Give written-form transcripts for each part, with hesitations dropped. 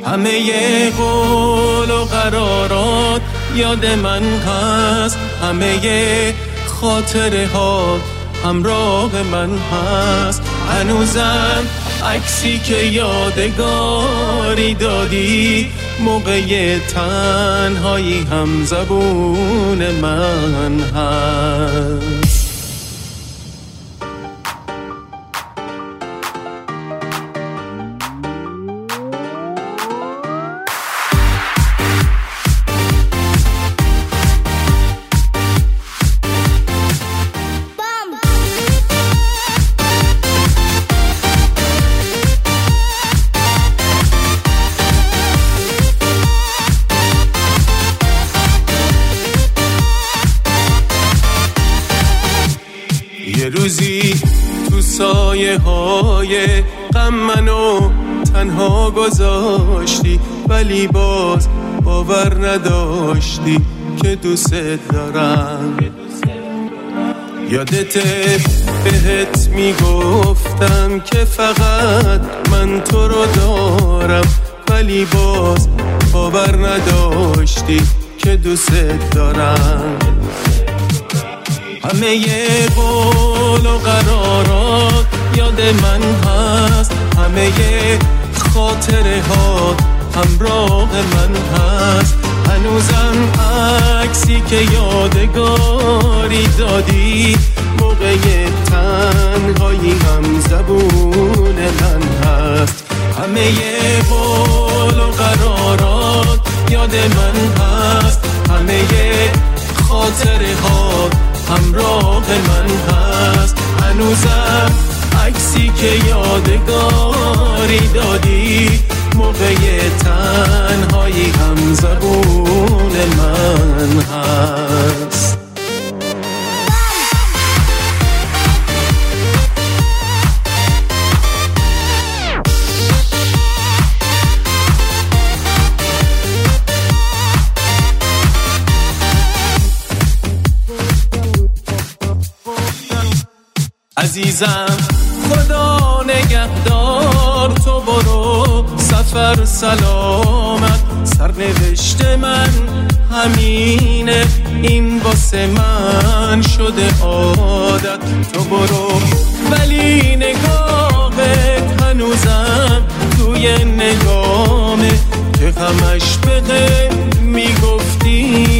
همه قول و قرارات یاد من هست، همه خاطره ها همراه من هست. هنوزم عکسی که یادگاری دادی موقع تنهایی هم زبون من هست. یه روزی تو سایه های غم منو تنها گذاشتی، ولی باز باور نداشتی که دوست دارم. یادته بهت میگفتم که فقط من تو رو دارم، ولی باز باور نداشتی که دوست دارم. همه قول و قرارات یاد من هست، همه خاطره ها همراه من هست. هنوزم عکسی که یادگاری دادی موقع تنهایی هم زبون من هست. همه قول و قرارات یاد من هست، همه خاطره ها همراه من هست. هنوزم عکسی که یادگاری دادی موقع تنهایی هم زبون من هست. عزیزم خدا نگهدار، تو برو سفر سلامت. سرنوشت من همینه، این واسه من شده عادت. تو برو ولی نگاهت هنوزم توی نگامه که همش بده میگفتی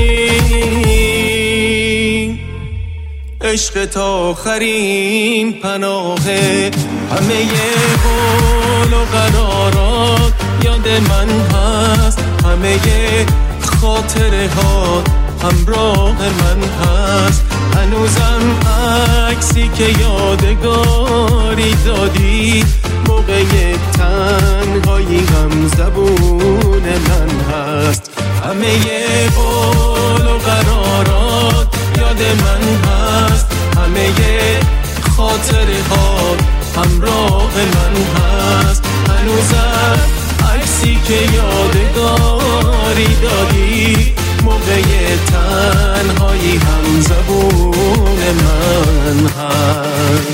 عشق تا آخرین پناهه. همه قول و قرارات یاد من هست، همه خاطره ها همراه من هست. هنوزم عکسی که یادگاری دادی موقع تنهایی هم زبون من هست. همه قول و قرارات یاد من هست، همه خاطره ها همراه من هست. هنوزم عکسی که یادگاری دادی موقع تنهایی هم زبون من هست.